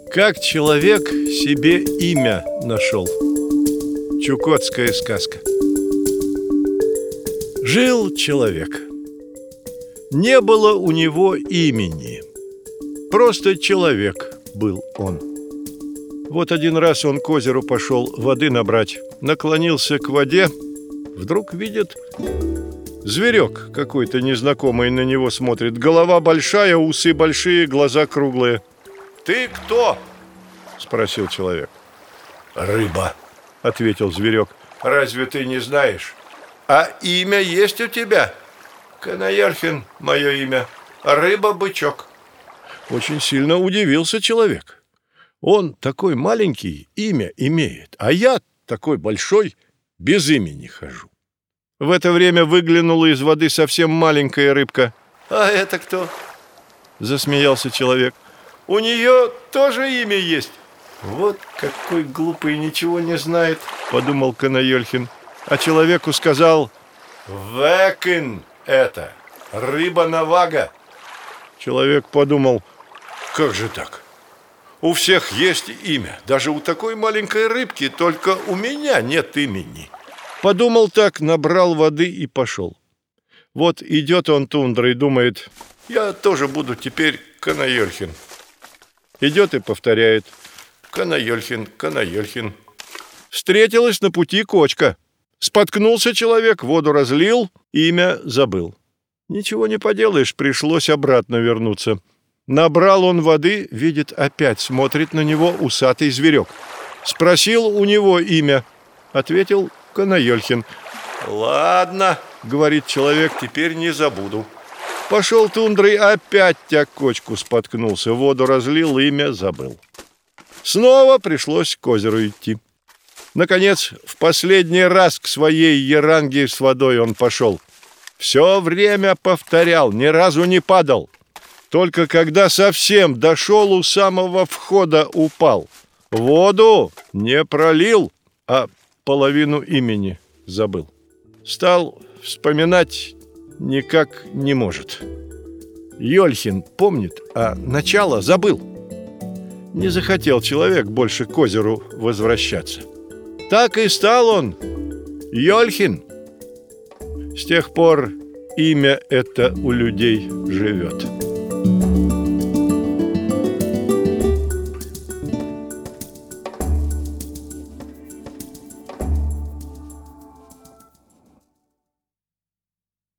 Как человек себе имя нашел. Чукотская сказка. Жил человек. Не было у него имени. Просто человек был он. Вот один раз он к озеру пошел воды набрать. Наклонился к воде. Вдруг видит, зверек какой-то незнакомый на него смотрит. Голова большая, усы большие, глаза круглые. «Ты кто?» – спросил человек. «Рыба», – ответил зверек. «Разве ты не знаешь? А имя есть у тебя?» «Канаярхин мое имя, рыба-бычок». Очень сильно удивился человек. Он такой маленький, имя имеет, а я такой большой, без имени хожу. В это время выглянула из воды совсем маленькая рыбка. «А это кто?» – засмеялся человек. «У нее тоже имя есть». «Вот какой глупый, ничего не знает», – подумал Канаярхин. А человеку сказал: «Векин это, рыба-навага». Человек подумал: как же так? У всех есть имя, даже у такой маленькой рыбки, только у меня нет имени. Подумал так, набрал воды и пошел. Вот идет он тундрой, думает: я тоже буду теперь Канаярхин. Идет и повторяет: Канаярхин, Канаярхин. Встретилась на пути кочка. Споткнулся человек, воду разлил, имя забыл. Ничего не поделаешь, пришлось обратно вернуться. Набрал он воды, видит, опять смотрит на него усатый зверек. Спросил у него имя. Ответил: Канаярхин. «Ладно, — говорит человек, — теперь не забуду». Пошел тундрой, опять о кочку споткнулся, воду разлил, имя забыл. Снова пришлось к озеру идти. Наконец, в последний раз к своей еранге с водой он пошел. Все время повторял, ни разу не падал. Только когда совсем дошел, у самого входа упал. Воду не пролил, а половину имени забыл. Стал вспоминать, никак не может. Ёльхин помнит, а начало забыл. Не захотел человек больше к озеру возвращаться. Так и стал он Ёльхин. С тех пор имя это у людей живет.